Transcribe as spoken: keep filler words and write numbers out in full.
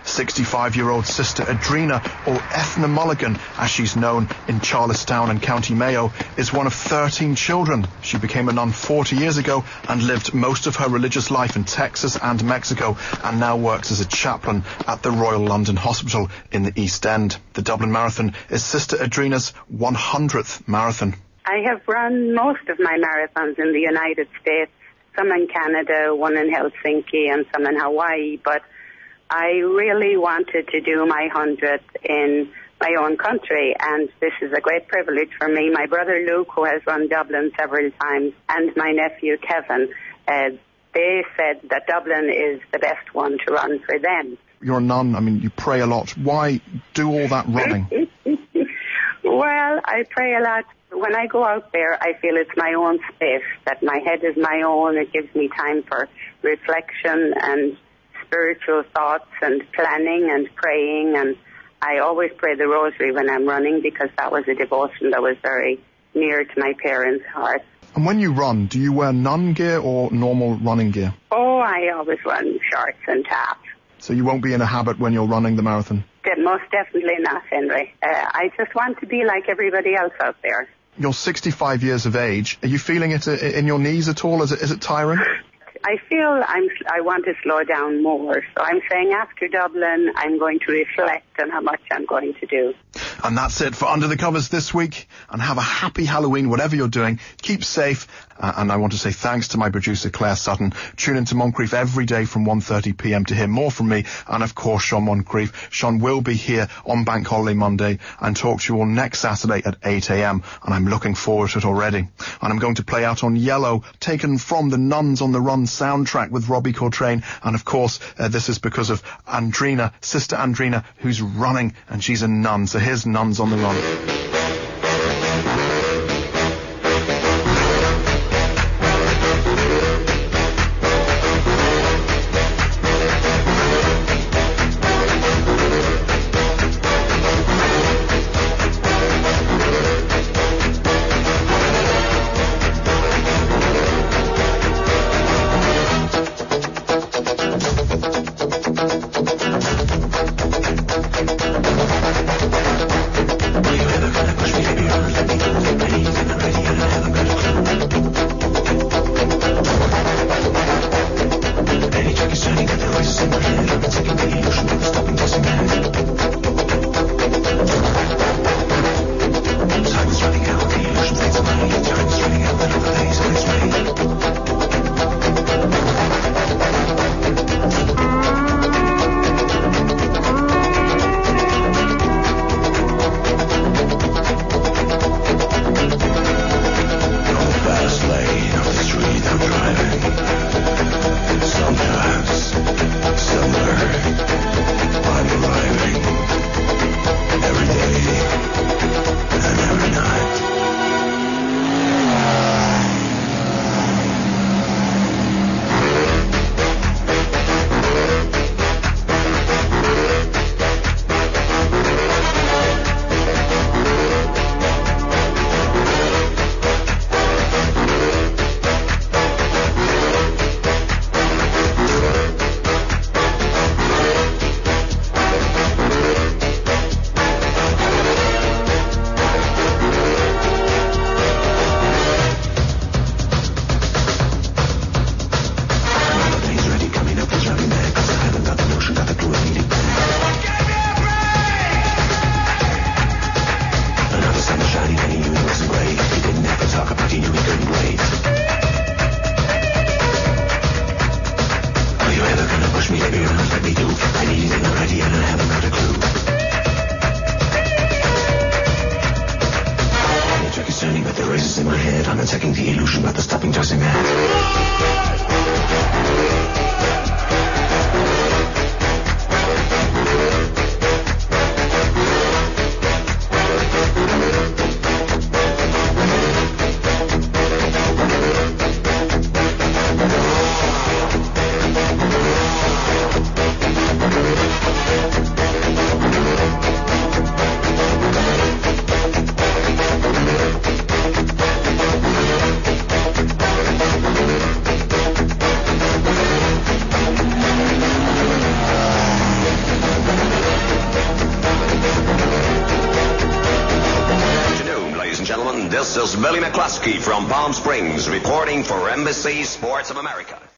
sixty-five-year-old Sister Adrena, or Ethna Mulligan, as she's known in Charlestown and County Mayo, is one of thirteen children. She became a nun forty years ago and lived most of her religious life in Texas and Mexico, and now works as a chaplain at the Royal London Hospital in the East End. The Dublin Marathon is Sister Adrena's one hundredth marathon. I have run most of my marathons in the United States, some in Canada, one in Helsinki, and some in Hawaii, but I really wanted to do my hundredth in my own country, and this is a great privilege for me. My brother Luke, who has run Dublin several times, and my nephew Kevin, uh, they said that Dublin is the best one to run for them. You're a nun, I mean, you pray a lot. Why do all that running? Well, I pray a lot. When I go out there, I feel it's my own space, that my head is my own. It gives me time for reflection and spiritual thoughts and planning and praying. And I always pray the rosary when I'm running, because that was a devotion that was very near to my parents' heart. And when you run, do you wear nun gear or normal running gear? Oh, I always run shorts and tops. So you won't be in a habit when you're running the marathon? Most definitely not, Henry. Uh, I just want to be like everybody else out there. You're sixty-five years of age. Are you feeling it in your knees at all? Is it, is it tiring? I feel I'm, I want to slow down more. So I'm saying after Dublin, I'm going to reflect on how much I'm going to do. And that's it for Under the Covers this week. And have a happy Halloween, whatever you're doing. Keep safe. Uh, and I want to say thanks to my producer, Claire Sutton. Tune into Moncrief every day from one thirty p.m. to hear more from me. And, of course, Sean Moncrief. Sean will be here on Bank Holiday Monday and talk to you all next Saturday at eight a.m. And I'm looking forward to it already. And I'm going to play out on Yellow, taken from the Nuns on the Run soundtrack with Robbie Coltrane. And, of course, uh, this is because of Andrena, Sister Andrena, who's running, and she's a nun. So here's Nuns on the Run. We're never gonna This is Billy McCluskey from Palm Springs reporting for Embassy Sports of America.